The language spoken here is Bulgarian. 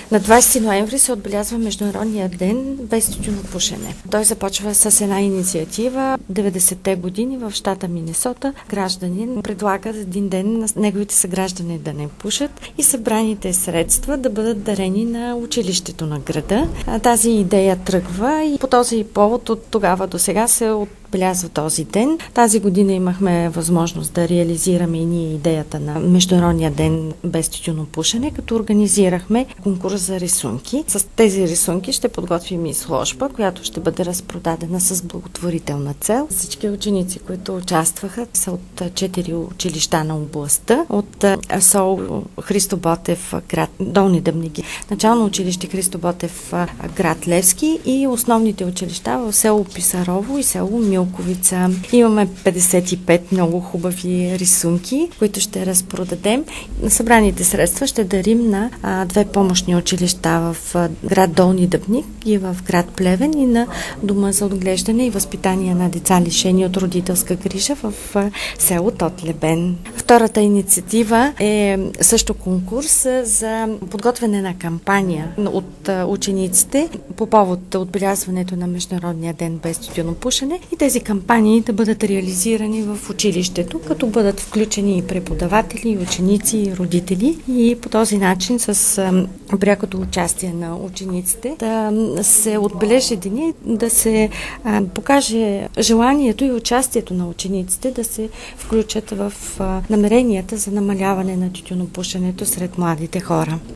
На 20 ноември се отбелязва Международния ден без тютюнопушене. Той започва с една инициатива. 90-те години в щата Минесота гражданин предлага един ден на неговите съграждани да не пушат и събраните средства да бъдат дарени на училището на града. Тази идея тръгва и по този повод от тогава до сега се отбелязва този ден. Тази година имахме възможност да реализираме и ние идеята на Международния ден без тютюнопушене, като организирахме конкурс за рисунки. С тези рисунки ще подготвим изложба, която ще бъде разпродадена с благотворителна цел. Всички ученици, които участваха, са от 4 училища на областта, от СОУ Христо Ботев, град Долни Дъбник, начално училище Христо Ботев, град Левски и основните училища в село Писарово и село Милковица. Имаме 55 много хубави рисунки, които ще разпродадем. Събраните средства ще дарим на 2 помощни училища в град Долни Дъбник и в град Плевен и на Дома за отглеждане и възпитание на деца лишени от родителска грижа в село Тотлебен. Втората инициатива е също конкурс за подготвяне на кампания от учениците по повод отбелязването на Международния ден без тютюнопушене и тези кампании да бъдат реализирани в училището, като бъдат включени и преподаватели, и ученици, и родители и по този начин с прякото участие на учениците да се отбележи деня, да се покаже желанието и участието на учениците да се включат в намеренията за намаляване на тютюнопушенето сред младите хора.